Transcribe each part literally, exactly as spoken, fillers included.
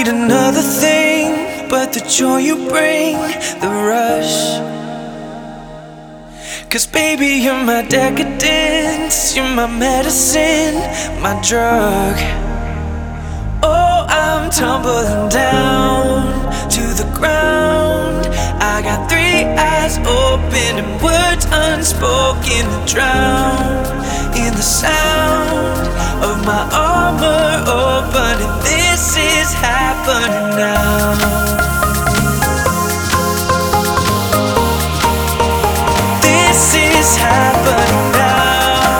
need another thing but the joy you bring, the rush. 'Cause baby, you're my decadence, you're my medicine, my drug. Oh, I'm tumbling down to the ground. I got three eyes open and words unspoken to drown in the sound of my armor opening. This is happening now. This is happening now.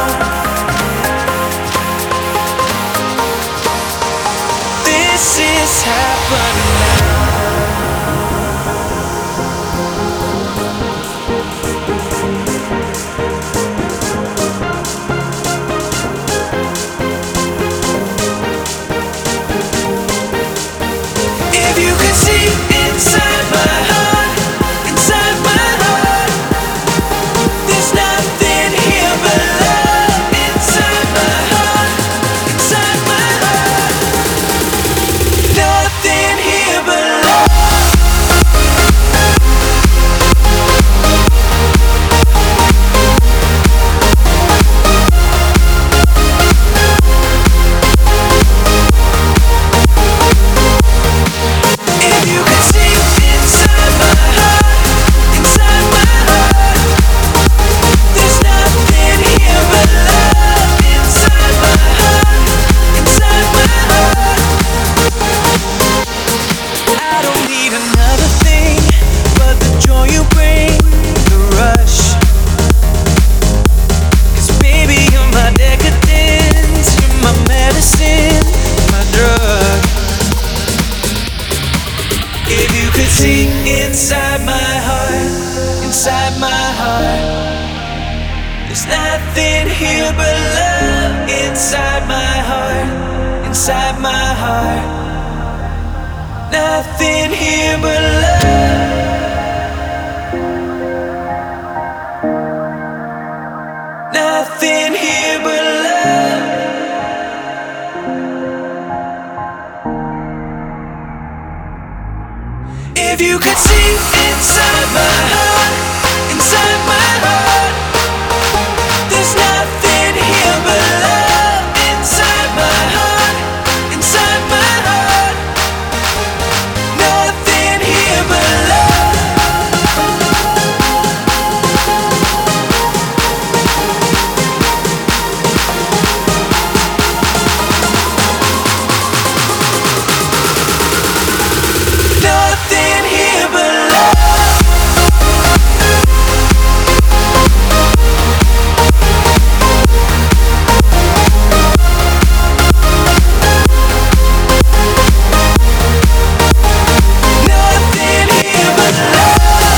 This is happening now. If you could see inside my heart, inside my heart, there's nothing here but love. Inside my heart, inside my heart, nothing here but love. If you could see inside my heart, inside my heart, there's nothing here but love. Inside my heart, inside my heart, I don't need another thing but the joy you bring, the rush. 'Cause baby, you're my decadence, you're my medicine, my drug. If you could see inside my heart, inside my heart, there's nothing here but love. Inside my heart, inside my heart, nothing here but love. Nothing here but love. If you could see inside my heart, inside my heart, there's nothing here but love. Inside my heart, inside my heart, nothing here but love. Nothing here but love. Nothing here but love.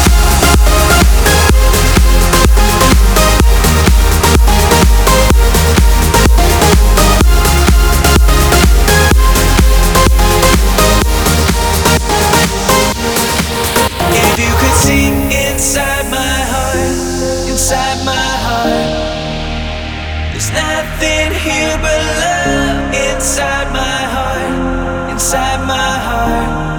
If you could see inside my heart, inside my heart, there's nothing here but love. Inside my heart, inside my heart,